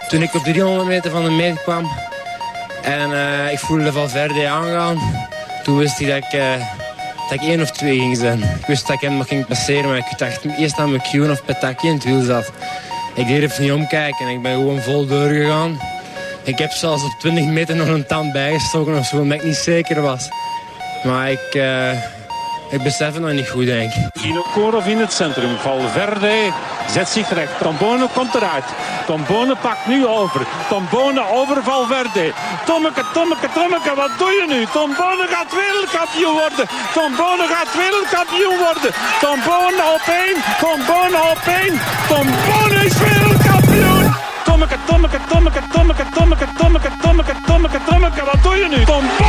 Toen ik op de 300 meter van de meet kwam en ik voelde Valverde aangaan, toen wist ik dat ik 1 of 2 ging zijn. Ik wist dat ik hem nog ging passeren, maar ik dacht eerst aan McEwen of Petacchi in het wiel zat. Ik durfde niet omkijken en ik ben gewoon vol doorgegaan. Ik heb zelfs op 20 meter nog een tand bijgestoken of zo, omdat ik niet zeker was. Maar ik besef het nog niet goed, denk ik. Vinokourov in het centrum. Valverde zet zich recht. Tombone komt eruit. Tombone pakt nu over. Tombone over Valverde. Tommeke, wat doe je nu? Tombone gaat wereldkampioen worden. Tombone gaat wereldkampioen worden. Tombone op 1. Tombone op 1. Tombone is wereldkampioen. Tommeke, wat doe je nu? Tombone.